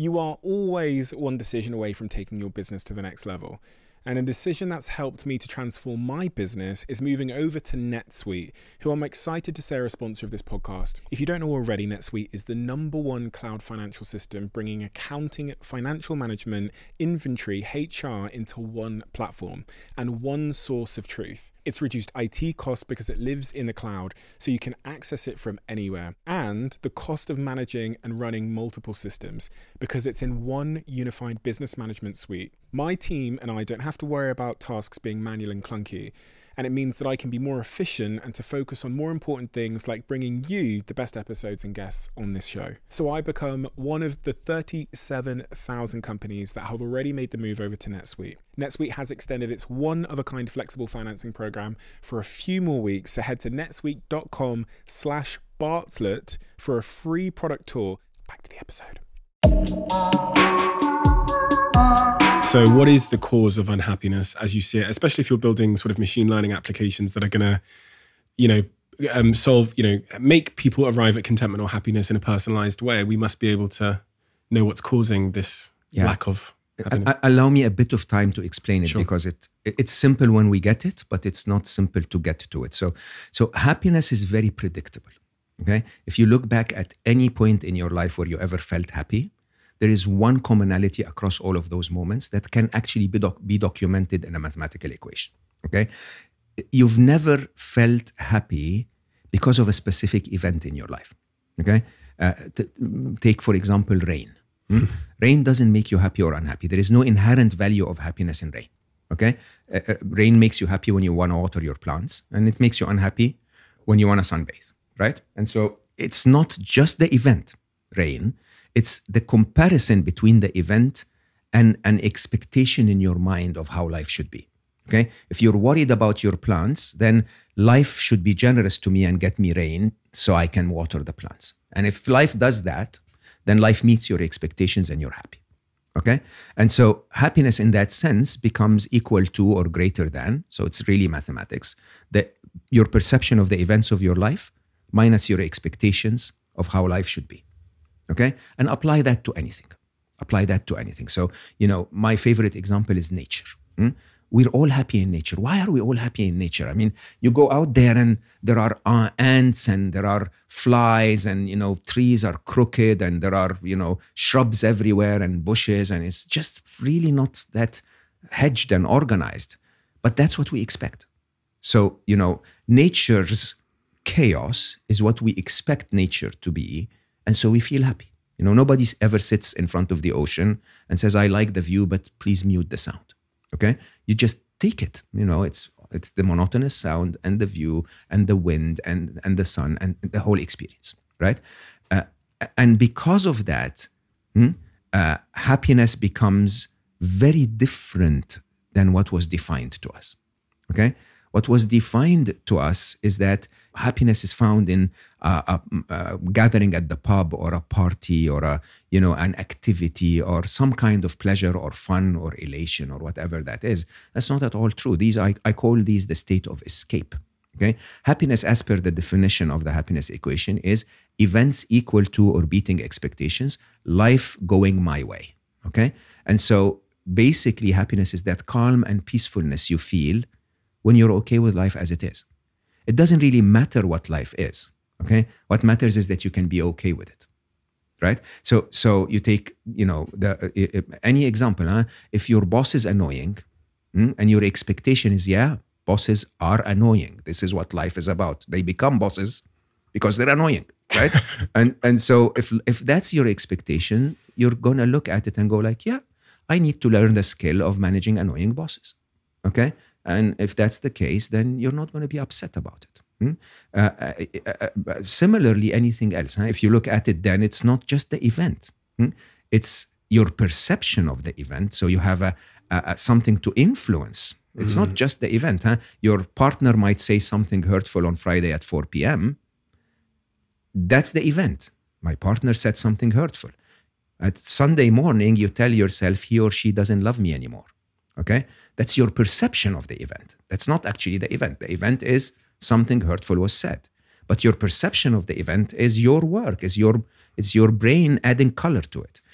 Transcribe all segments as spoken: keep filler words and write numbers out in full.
You are always one decision away from taking your business to the next level. And a decision that's helped me to transform my business is moving over to NetSuite, who I'm excited to say are a sponsor of this podcast. If you don't know already, NetSuite is the number one cloud financial system, bringing accounting, financial management, inventory, H R into one platform and one source of truth. It's reduced I T costs because it lives in the cloud, so you can access it from anywhere. And the cost of managing and running multiple systems because it's in one unified business management suite. My team and I don't have to worry about tasks being manual and clunky. And it means that I can be more efficient and to focus on more important things like bringing you the best episodes and guests on this show. So I become one of the thirty-seven thousand companies that have already made the move over to NetSuite. NetSuite has extended its one-of-a-kind flexible financing program for a few more weeks. So head to netsuite.com slash Bartlett for a free product tour. Back to the episode. So what is the cause of unhappiness as you see it, especially if you're building sort of machine learning applications that are going to, you know, um, solve, you know, make people arrive at contentment or happiness in a personalized way? We must be able to know what's causing this yeah. lack of happiness. A- allow me a bit of time to explain it Sure. because it it's simple when we get it, but it's not simple to get to it. So, so happiness is very predictable. Okay, if you look back at any point in your life where you ever felt happy, there is one commonality across all of those moments that can actually be, doc- be documented in a mathematical equation, okay? You've never felt happy because of a specific event in your life, okay? Uh, t- take, for example, rain. Hmm? Rain doesn't make you happy or unhappy. There is no inherent value of happiness in rain, okay? Uh, uh, rain makes you happy when you want to water your plants, and it makes you unhappy when you want to sunbathe, right? And so it's not just the event, rain, it's the comparison between the event and an expectation in your mind of how life should be, okay? If you're worried about your plants, then life should be generous to me and get me rain so I can water the plants. And if life does that, then life meets your expectations and you're happy, okay? And so happiness in that sense becomes equal to or greater than, so it's really mathematics, the, your perception of the events of your life minus your expectations of how life should be. Okay, and apply that to anything. Apply that to anything. So, you know, my favorite example is nature. Hmm? We're all happy in nature. Why are we all happy in nature? I mean, you go out there and there are uh, ants and there are flies and, you know, trees are crooked and there are, you know, shrubs everywhere and bushes, and it's just really not that hedged and organized. But that's what we expect. So, you know, nature's chaos is what we expect nature to be. And so we feel happy. You know, nobody ever sits in front of the ocean and says, I like the view, but please mute the sound. Okay? You just take it. You know, it's it's the monotonous sound and the view and the wind and, and the sun and the whole experience, right? Uh, and because of that, hmm, uh, happiness becomes very different than what was defined to us. Okay? What was defined to us is that happiness is found in a, a, a gathering at the pub or a party or a, you know, an activity or some kind of pleasure or fun or elation or whatever that is. That's not at all true. These I, I call these the state of escape. Okay, happiness, as per the definition of the happiness equation, is events equal to or beating expectations, life going my way. Okay, and so basically, happiness is that calm and peacefulness you feel when you're okay with life as it is. It doesn't really matter what life is, okay? What matters is that you can be okay with it, right? So so you take, you know, the uh, any example, huh? If your boss is annoying mm, and your expectation is, yeah, bosses are annoying. This is what life is about. They become bosses because they're annoying, right? and and so if if that's your expectation, you're going to look at it and go like, yeah, I need to learn the skill of managing annoying bosses, okay? And if that's the case, then you're not going to be upset about it. Hmm? Uh, uh, uh, uh, similarly, anything else, huh? If you look at it, then it's not just the event. Hmm? It's your perception of the event. So you have a, a, a something to influence. It's mm. not just the event. Huh? Your partner might say something hurtful on Friday at four p.m. That's the event. My partner said something hurtful. At Sunday morning, you tell yourself he or she doesn't love me anymore. Okay? That's your perception of the event. That's not actually the event. The event is something hurtful was said. But your perception of the event is your work, is your, it's your brain adding color to it.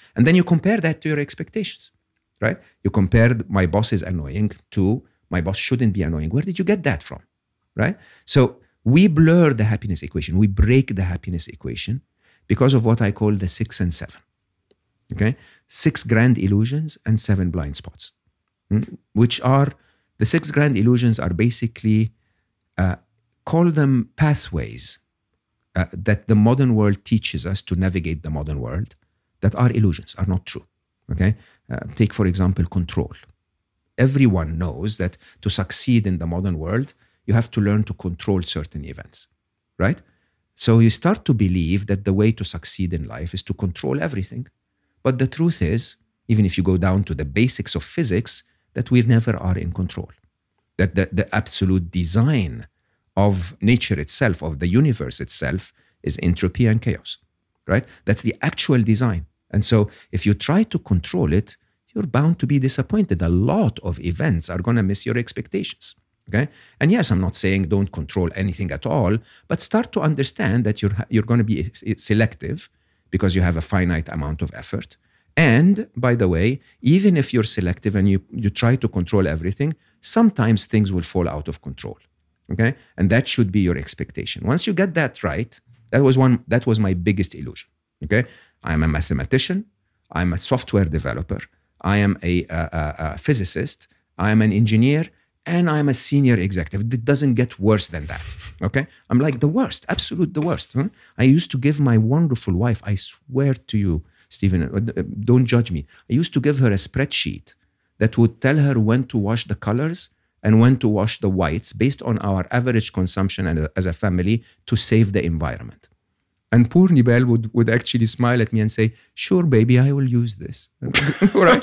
And then you compare that to your expectations, right? You compare my boss is annoying to my boss shouldn't be annoying. Where did you get that from, right? So we blur the happiness equation. We break the happiness equation because of what I call the six and seven, okay? Six grand illusions and seven blind spots, mm? which are, the six grand illusions are basically, uh, call them pathways uh, that the modern world teaches us to navigate the modern world that are illusions, are not true, okay? Uh, take, for example, control. Everyone knows that to succeed in the modern world, you have to learn to control certain events, right? So you start to believe that the way to succeed in life is to control everything. But the truth is, even if you go down to the basics of physics, that we never are in control. That the, the absolute design of nature itself, of the universe itself, is entropy and chaos, right? That's the actual design. And so if you try to control it, you're bound to be disappointed. A lot of events are going to miss your expectations, okay? And yes, I'm not saying don't control anything at all, but start to understand that you're, you're going to be selective because you have a finite amount of effort. And by the way, even if you're selective and you, you try to control everything, sometimes things will fall out of control, okay? And that should be your expectation. Once you get that right, that was one, that was my biggest illusion, okay? I'm a mathematician, I'm a software developer, I am a, a, a physicist, I am an engineer, and I'm a senior executive. It doesn't get worse than that, okay? I'm like the worst, absolute the worst. Huh? I used to give my wonderful wife, I swear to you, Stephen, don't judge me. I used to give her a spreadsheet that would tell her when to wash the colors and when to wash the whites based on our average consumption and as a family to save the environment. And poor Nibel would, would actually smile at me and say, sure, baby, I will use this. Right?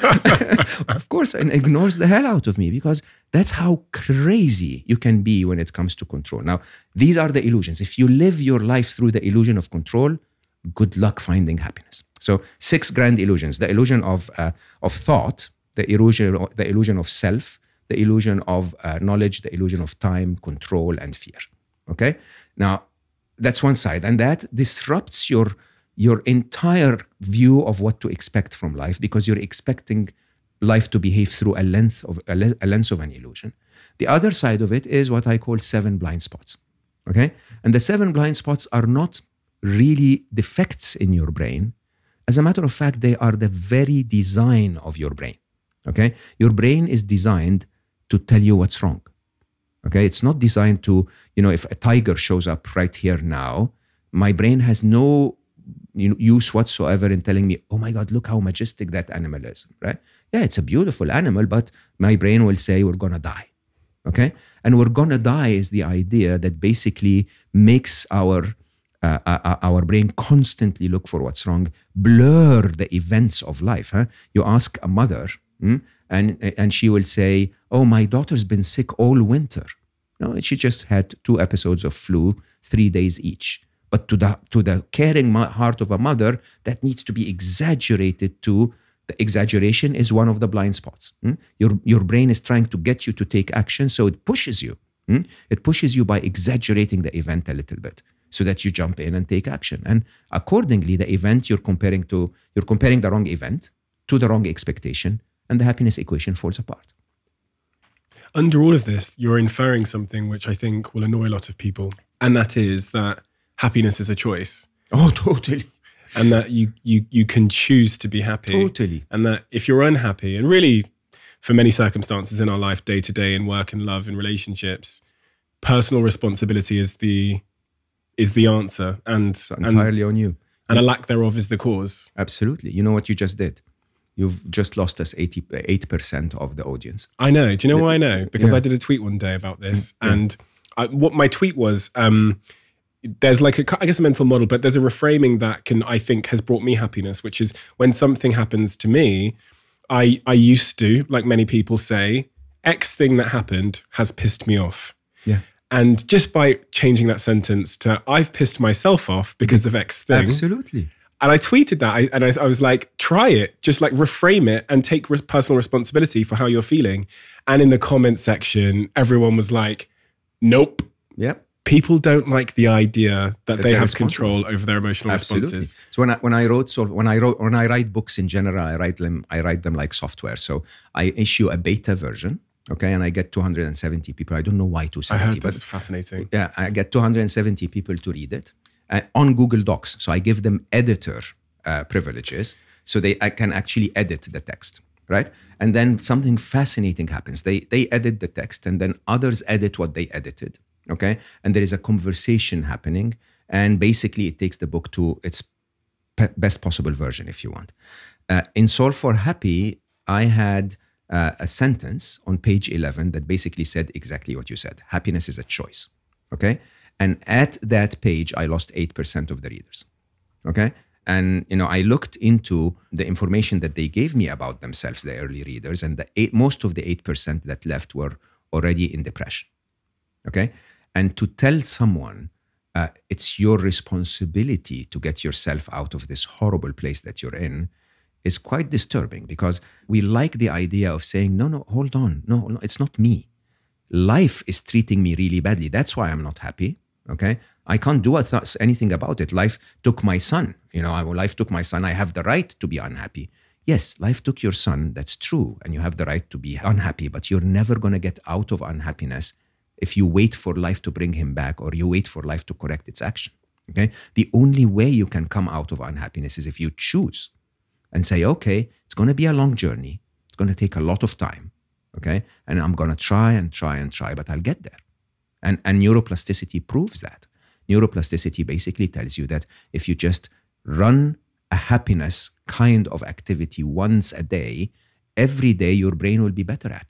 Of course, and ignores the hell out of me because that's how crazy you can be when it comes to control. Now, these are the illusions. If you live your life through the illusion of control, good luck finding happiness. So six grand illusions: the illusion of, uh, of thought, the illusion, the illusion of self, the illusion of uh, knowledge, the illusion of time, control, and fear. Okay? Now, that's one side, and that disrupts your, your entire view of what to expect from life because you're expecting life to behave through a lens of, a, le- a lens of an illusion. The other side of it is what I call seven blind spots, okay? And the seven blind spots are not really defects in your brain. As a matter of fact, they are the very design of your brain, okay? Your brain is designed to tell you what's wrong. Okay, it's not designed to, you know, if a tiger shows up right here now, my brain has no you know, use whatsoever in telling me, oh my God, look how majestic that animal is, right? Yeah, it's a beautiful animal, but my brain will say we're gonna die, okay? And we're gonna die is the idea that basically makes our, uh, uh, our brain constantly look for what's wrong, blur the events of life. Huh? You ask a mother, hmm, And, and she will say, oh, my daughter's been sick all winter. No, she just had two episodes of flu, three days each. But to the, to the caring heart of a mother, that needs to be exaggerated to, the exaggeration is one of the blind spots. Hmm? Your, your brain is trying to get you to take action, so it pushes you. Hmm? It pushes you by exaggerating the event a little bit so that you jump in and take action. And accordingly, the event you're comparing to, you're comparing the wrong event to the wrong expectation, and the happiness equation falls apart. Under all of this, you're inferring something which I think will annoy a lot of people, and that is that happiness is a choice. Oh, totally. And that you you you can choose to be happy. Totally. And that if you're unhappy, and really for many circumstances in our life, day to day, in work and love and relationships, personal responsibility is the is the answer. And it's entirely and, on you. And a lack thereof is the cause. Absolutely. You know what you just did? You've just lost us eighty-eight percent of the audience. I know. Do you know why I know? Because yeah. I did a tweet one day about this. Yeah. And I, what my tweet was, um, there's like, a, I guess, a mental model, but there's a reframing that can, I think, has brought me happiness, which is when something happens to me, I, I used to, like many people say, X thing that happened has pissed me off. Yeah. And just by changing that sentence to, I've pissed myself off because of X thing. Absolutely. And I tweeted that, I, and I, I was like, try it, just like reframe it and take res- personal responsibility for how you're feeling. And in the comment section, everyone was like, nope. Yep. people don't like the idea that, That they they're have responsible. control over their emotional Absolutely. responses. So when I when I wrote so when I wrote when I write books in general, I write them I write them like software. So I issue a beta version, okay, and I get two hundred seventy people. I don't know why two hundred seventy. I heard that's fascinating. Yeah, I get two hundred seventy people to read it uh, on Google Docs. So I give them editor uh, privileges, so they I can actually edit the text, right? And then something fascinating happens. They they edit the text, and then others edit what they edited. Okay, and there is a conversation happening, and basically it takes the book to its pe- best possible version, if you want. Uh, in Solve for Happy, I had uh, a sentence on page eleven that basically said exactly what you said. Happiness is a choice. Okay, and at that page, I lost eight percent of the readers. Okay, and you know I looked into the information that they gave me about themselves, the early readers, and the eight, most of the eight percent that left were already in depression. Okay. And to tell someone uh, it's your responsibility to get yourself out of this horrible place that you're in is quite disturbing, because we like the idea of saying, no, no, hold on. No, no, it's not me. Life is treating me really badly. That's why I'm not happy. Okay. I can't do a th- anything about it. Life took my son. You know, I, life took my son. I have the right to be unhappy. Yes, life took your son. That's true. And you have the right to be unhappy, but you're never going to get out of unhappiness if you wait for life to bring him back, or you wait for life to correct its action. Okay? The only way you can come out of unhappiness is if you choose and say, okay, it's going to be a long journey. It's going to take a lot of time. Okay? And I'm going to try and try and try, but I'll get there. And, and neuroplasticity proves that. Neuroplasticity basically tells you that if you just run a happiness kind of activity once a day, every day your brain will be better at it.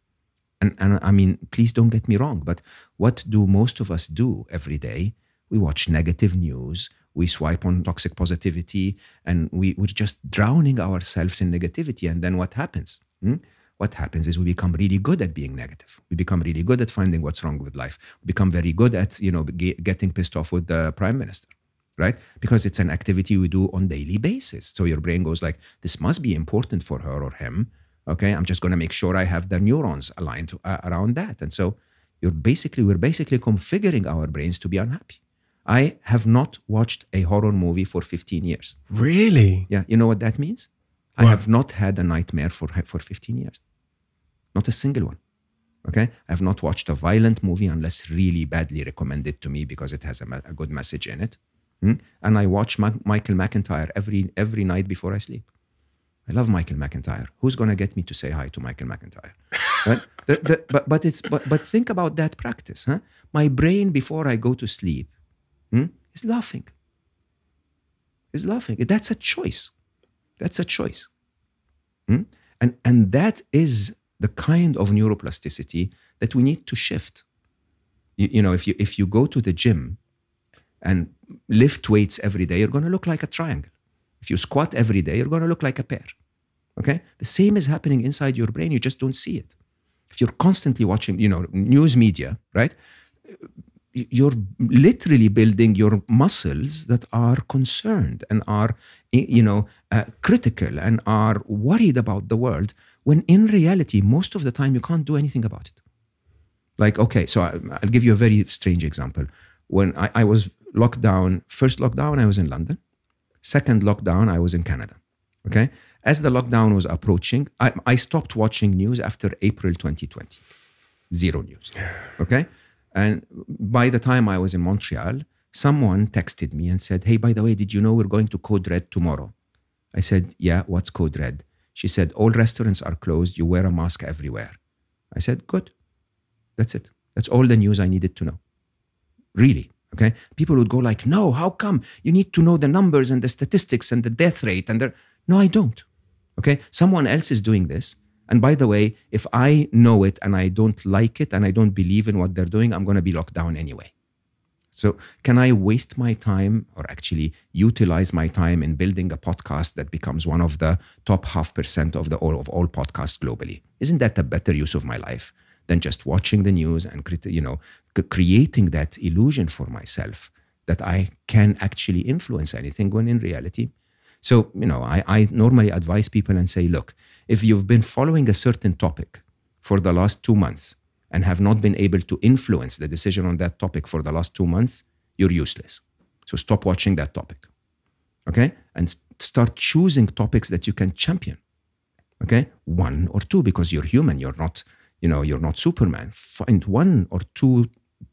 And, and I mean, please don't get me wrong, but what do most of us do every day? We watch negative news, we swipe on toxic positivity, and we, we're just drowning ourselves in negativity. And then what happens? Hmm? What happens is we become really good at being negative. We become really good at finding what's wrong with life. We become very good at, you know, ge- getting pissed off with the prime minister, right? Because it's an activity we do on a daily basis. So your brain goes like, this must be important for her or him. Okay, I'm just going to make sure I have the neurons aligned uh, around that. And so you're basically, we're basically configuring our brains to be unhappy. I have not watched a horror movie for fifteen years. Really? Yeah, you know what that means? What? I have not had a nightmare for, for fifteen years. Not a single one. Okay, I have not watched a violent movie unless really badly recommended to me because it has a, a good message in it. Hmm? And I watch Ma- Michael McIntyre every every night before I sleep. I love Michael McIntyre. Who's going to get me to say hi to Michael McIntyre? Right? the, the, but but it's but, but think about that practice. Huh? My brain, before I go to sleep, hmm, is laughing. Is laughing. That's a choice. That's a choice. Hmm? And, and that is the kind of neuroplasticity that we need to shift. You, you know, if you if you go to the gym and lift weights every day, you're going to look like a triangle. If you squat every day, you're going to look like a pear. Okay? The same is happening inside your brain. You just don't see it. If you're constantly watching, you know, news media, right? You're literally building your muscles that are concerned and are, you know, uh, critical and are worried about the world, when in reality, most of the time, you can't do anything about it. Like, okay, so I, I'll give you a very strange example. When I, I was locked down, first lockdown, I was in London. Second lockdown, I was in Canada. Okay? As the lockdown was approaching, I, I stopped watching news after April twenty twenty. Zero news. Okay? And by the time I was in Montreal, someone texted me and said, hey, by the way, did you know we're going to Code Red tomorrow? I said, yeah, what's Code Red? She said, all restaurants are closed. You wear a mask everywhere. I said, good. That's it. That's all the news I needed to know. Really. Okay. People would go like, no, how come? You need to know the numbers and the statistics and the death rate. And the... No, I don't. Okay. Someone else is doing this. And by the way, if I know it and I don't like it and I don't believe in what they're doing, I'm going to be locked down anyway. So can I waste my time, or actually utilize my time in building a podcast that becomes one of the top half percent of the all of all podcasts globally? Isn't that a better use of my life than just watching the news and, you know, creating that illusion for myself that I can actually influence anything, when in reality? So, you know, I, I normally advise people and say, look, if you've been following a certain topic for the last two months and have not been able to influence the decision on that topic for the last two months, you're useless. So stop watching that topic, okay? And start choosing topics that you can champion, okay? One or two, because you're human. You're not, you know, you're not Superman. Find one or two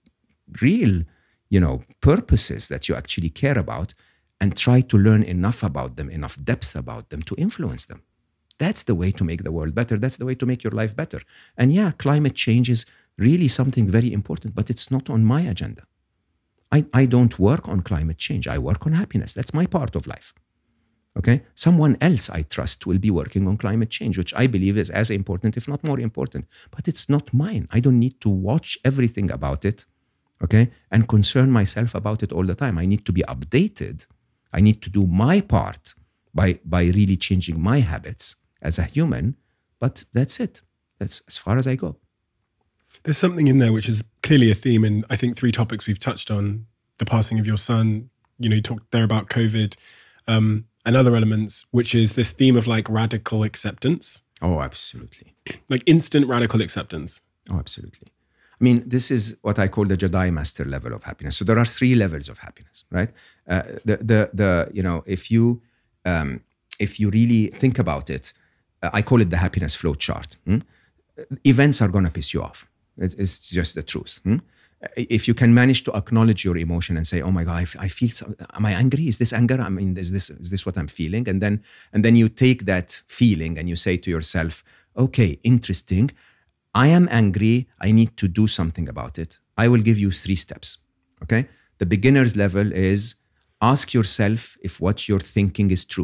real, you know, purposes that you actually care about and try to learn enough about them, enough depth about them to influence them. That's the way to make the world better. That's the way to make your life better. And yeah, climate change is really something very important, but it's not on my agenda. I, I don't work on climate change. I work on happiness. That's my part of life. Okay? Someone else I trust will be working on climate change, which I believe is as important, if not more important. But it's not mine. I don't need to watch everything about it, okay, and concern myself about it all the time. I need to be updated. I need to do my part by, by really changing my habits as a human, but that's it. That's as far as I go. There's something in there which is clearly a theme in, I think, three topics we've touched on: the passing of your son, you know, you talked there about COVID, um, and other elements, which is this theme of like radical acceptance. Oh, absolutely. Like instant radical acceptance. Oh, absolutely. I mean, this is what I call the Jedi Master level of happiness. So there are three levels of happiness, right? Uh, the, the, the, you know, if you, um, if you really think about it, uh, I call it the happiness flow chart. Hmm? Events are going to piss you off. It's, it's just the truth. Hmm? If you can manage to acknowledge your emotion and say, "Oh my God, I, f- I feel. So, am I angry? Is this anger? I mean, is this is this what I'm feeling?" And then and then you take that feeling and you say to yourself, "Okay, interesting. I am angry. I need to do something about it." I will give you three steps. Okay. The beginner's level is ask yourself if what you're thinking is true.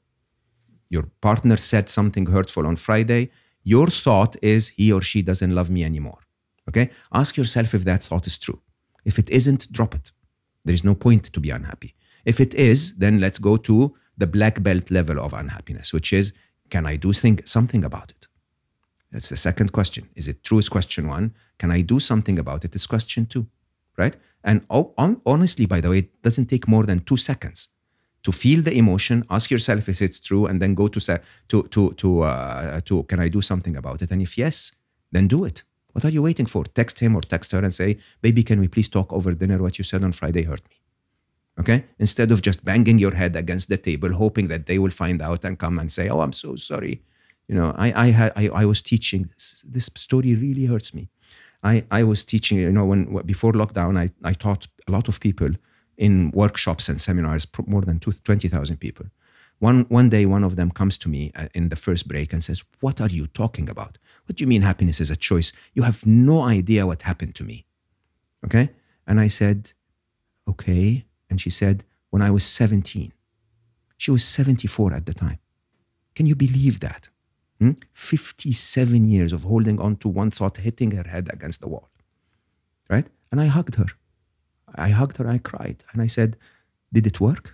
Your partner said something hurtful on Friday. Your thought is he or she doesn't love me anymore. Okay? Ask yourself if that thought is true. If it isn't, drop it. There is no point to be unhappy. If it is, then let's go to the black belt level of unhappiness, which is, can I do think, something about it? That's the second question. Is it true? Is question one. Can I do something about it? It's question two, right? And oh, on, honestly, by the way, it doesn't take more than two seconds to feel the emotion, ask yourself if it's true, and then go to say, to to to uh, to can I do something about it? And if yes, then do it. What are you waiting for? Text him or text her and say, "Baby, can we please talk over dinner? What you said on Friday hurt me." Okay? Instead of just banging your head against the table, hoping that they will find out and come and say, "Oh, I'm so sorry. You know, I I had I, I was teaching. This story really hurts me. I I was teaching. You know, when before lockdown, I I taught a lot of people in workshops and seminars, more than twenty thousand people. One, one day, one of them comes to me in the first break and says, "What are you talking about? What do you mean happiness is a choice? You have no idea what happened to me." Okay? And I said, "Okay." And she said, "When I was seventeen." She was seventy-four at the time. Can you believe that? Hmm? fifty-seven years of holding on to one thought, hitting her head against the wall. Right? And I hugged her. I hugged her, I cried, and I said, "Did it work?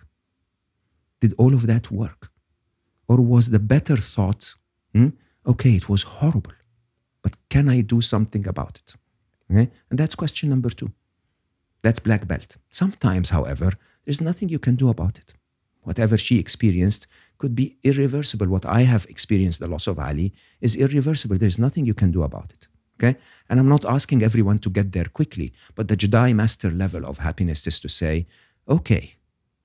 Did all of that work? Or was the better thought, hmm, okay, it was horrible, but can I do something about it?" Okay? And that's question number two. That's black belt. Sometimes, however, there's nothing you can do about it. Whatever she experienced could be irreversible. What I have experienced, the loss of Ali, is irreversible. There's nothing you can do about it. Okay? And I'm not asking everyone to get there quickly, but the Jedi Master level of happiness is to say, okay,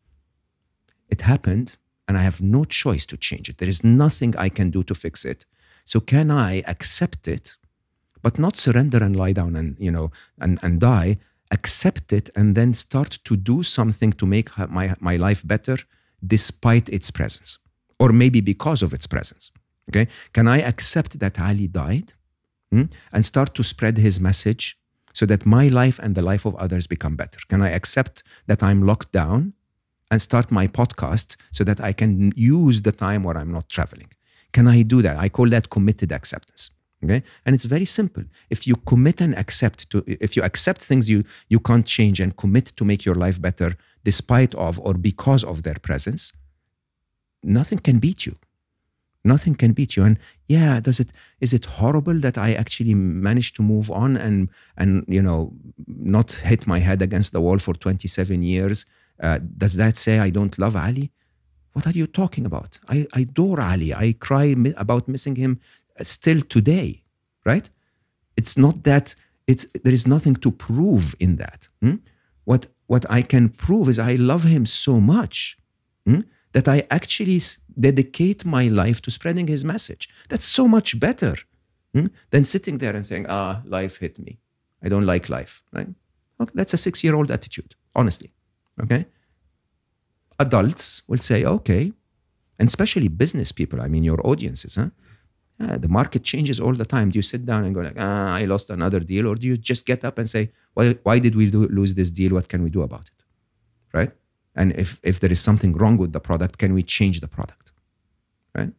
it happened and I have no choice to change it. There is nothing I can do to fix it. So can I accept it, but not surrender and lie down and, you know, and, and die, accept it and then start to do something to make my, my life better despite its presence, or maybe because of its presence. Okay? Can I accept that Ali died? Hmm? And start to spread his message so that my life and the life of others become better? Can I accept that I'm locked down and start my podcast so that I can use the time where I'm not traveling? Can I do that? I call that committed acceptance. Okay? And it's very simple. If you commit and accept to, if you accept things you, you can't change and commit to make your life better despite of or because of their presence, nothing can beat you. Nothing can beat you. And yeah, does it, is it horrible that I actually managed to move on and, and you know, not hit my head against the wall for twenty-seven years? Uh, does that say I don't love Ali? What are you talking about? I, I adore Ali. I cry mi- about missing him still today, right? It's not that it's there is nothing to prove in that. Hmm? What what I can prove is I love him so much hmm, that I actually s- dedicate my life to spreading his message. That's so much better hmm, than sitting there and saying, ah, life hit me. I don't like life. Right? Okay, that's a six-year-old attitude, honestly. Okay. Adults will say, okay, and especially business people, I mean, your audiences, huh? Yeah, the market changes all the time. Do you sit down and go like, ah, I lost another deal? Or do you just get up and say, why, why did we do, lose this deal? What can we do about it? Right? And if, if there is something wrong with the product, can we change the product? Right?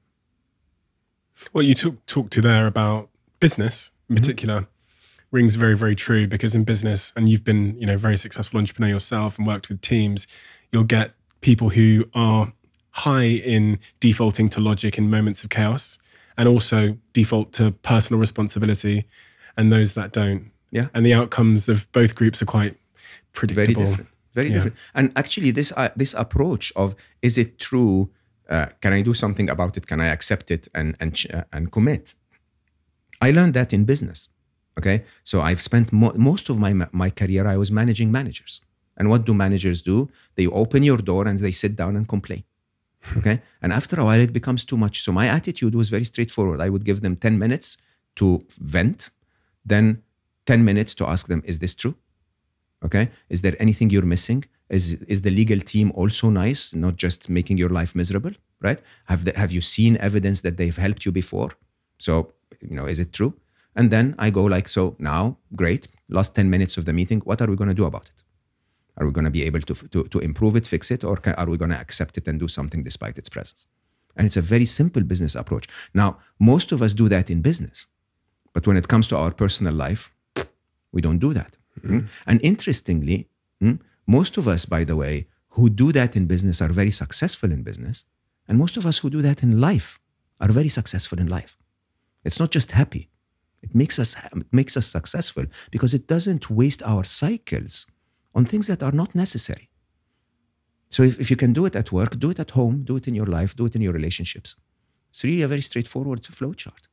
What you talk, talked to there about business in particular mm-hmm. rings very, very true, because in business, and you've been, you know, a very successful entrepreneur yourself and worked with teams, you'll get people who are high in defaulting to logic in moments of chaos, and also default to personal responsibility, and those that don't. Yeah. And the outcomes of both groups are quite predictable. Very different. Very yeah. different. And actually, this uh, this approach of, is it true? Uh, can I do something about it? Can I accept it and and uh, and commit? I learned that in business. Okay, so I've spent mo- most of my my career I was managing managers. And what do managers do? They open your door and they sit down and complain. Okay, and after a while it becomes too much. So my attitude was very straightforward. I would give them ten minutes to vent, then ten minutes to ask them, is this true? Okay, is there anything you're missing? Is is the legal team also nice, not just making your life miserable, right? Have the, have you seen evidence that they've helped you before? So, you know, is it true? And then I go like, so now, great, last ten minutes of the meeting, what are we going to do about it? Are we going to be able to, to, to improve it, fix it, or can, are we going to accept it and do something despite its presence? And it's a very simple business approach. Now, most of us do that in business, but when it comes to our personal life, we don't do that. Mm-hmm. Mm? And interestingly, mm, most of us, by the way, who do that in business are very successful in business, and most of us who do that in life are very successful in life. It's not just happy. It makes us, it makes us successful because it doesn't waste our cycles on things that are not necessary. So if, if you can do it at work, do it at home, do it in your life, do it in your relationships. It's really a very straightforward flowchart.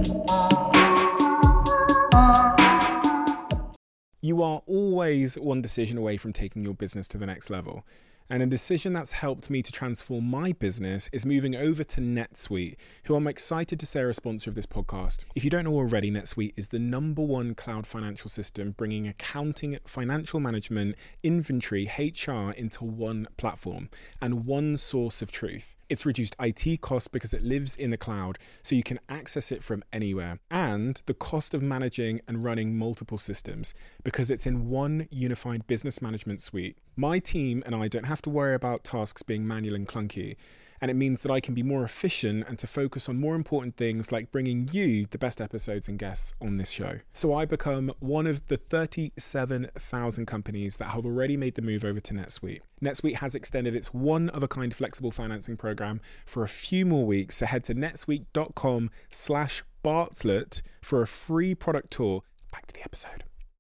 You are always one decision away from taking your business to the next level. And a decision that's helped me to transform my business is moving over to NetSuite, who I'm excited to say are a sponsor of this podcast. If you don't know already, NetSuite is the number one cloud financial system, bringing accounting, financial management, inventory, H R into one platform and one source of truth. It's reduced I T costs because it lives in the cloud, so you can access it from anywhere. And the cost of managing and running multiple systems because it's in one unified business management suite. My team and I don't have to worry about tasks being manual and clunky. And it means that I can be more efficient and to focus on more important things like bringing you the best episodes and guests on this show. So I become one of the thirty-seven thousand companies that have already made the move over to NetSuite. NetSuite has extended its one-of-a-kind flexible financing program for a few more weeks. So head to netsuite.com slash Bartlett for a free product tour. Back to the episode.